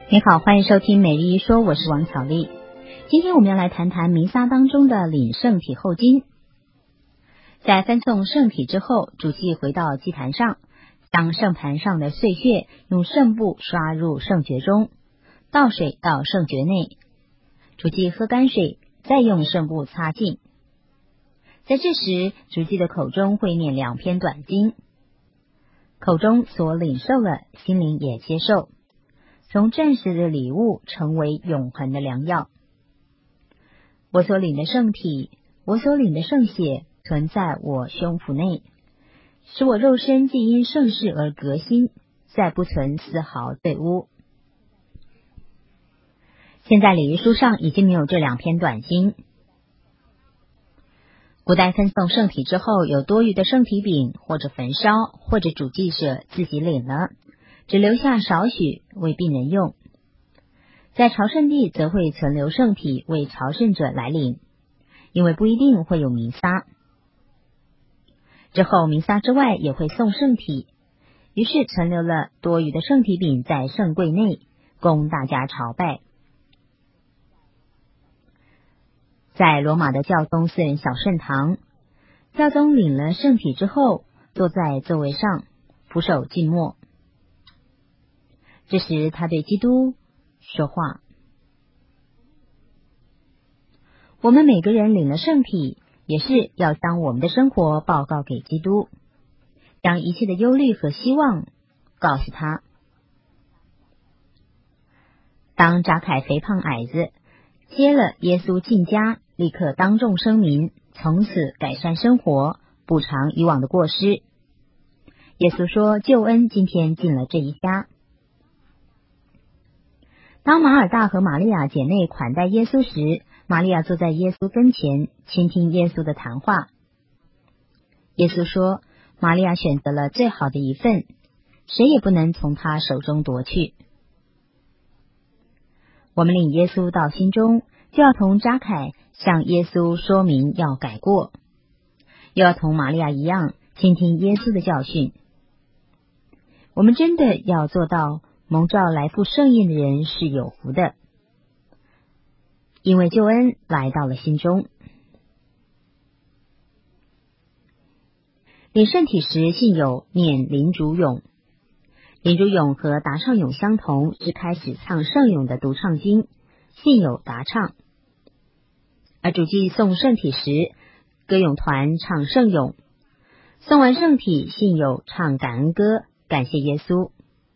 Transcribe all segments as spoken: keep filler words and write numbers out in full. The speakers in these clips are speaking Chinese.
你好，欢迎收听每日一说，我是王巧丽。今天我们要来谈谈弥撒当中的领圣体后经。在分送圣体之后，主祭回到祭坛上，将圣盘上的碎屑用圣布刷入圣爵中，倒水到圣爵内，主祭喝干水，再用圣布擦净。在这时，主祭的口中会念两篇短经，口中所领受的，心灵也接受，从暂时的礼物成为永恒的良药。我所领的圣体，我所领的圣血，存在我胸腹内，使我肉身既因圣事而革新，再不存丝毫罪污。现在礼仪书上已经没有这两篇短经。古代分送圣体之后，有多余的圣体饼，或者焚烧，或者主祭者自己领了，只留下少许为病人用。在朝圣地则会存留圣体为朝圣者来领，因为不一定会有弥撒。之后弥撒之外也会送圣体，于是存留了多余的圣体饼在圣柜内，供大家朝拜。在罗马的教宗私人小圣堂，教宗领了圣体之后，坐在座位上，俯首静默。这时他对基督说话。我们每个人领了圣体，也是要将我们的生活报告给基督，将一切的忧虑和希望告诉他。当扎凯肥胖矮子接了耶稣进家，立刻当众声明，从此改善生活，补偿以往的过失。耶稣说，救恩今天进了这一家。当马尔大和玛利亚姐妹款待耶稣时，玛利亚坐在耶稣跟前，倾听耶稣的谈话。耶稣说，玛利亚选择了最好的一份，谁也不能从她手中夺去。我们领耶稣到心中，就要同扎凯向耶稣说明要改过，又要同玛利亚一样倾听耶稣的教训。我们真的要做到蒙召来赴盛宴的人是有福的，因为救恩来到了心中。领圣体时信友念灵主咏，灵主咏和答唱咏相同，是开始唱圣咏的独唱经，信友答唱。而主祭送圣体时，歌咏团唱圣咏，送完圣体，信友唱感恩歌，感谢耶稣。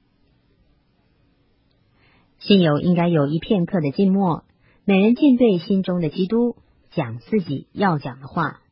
信友应该有一片刻的静默，每人静对心中的基督，讲自己要讲的话。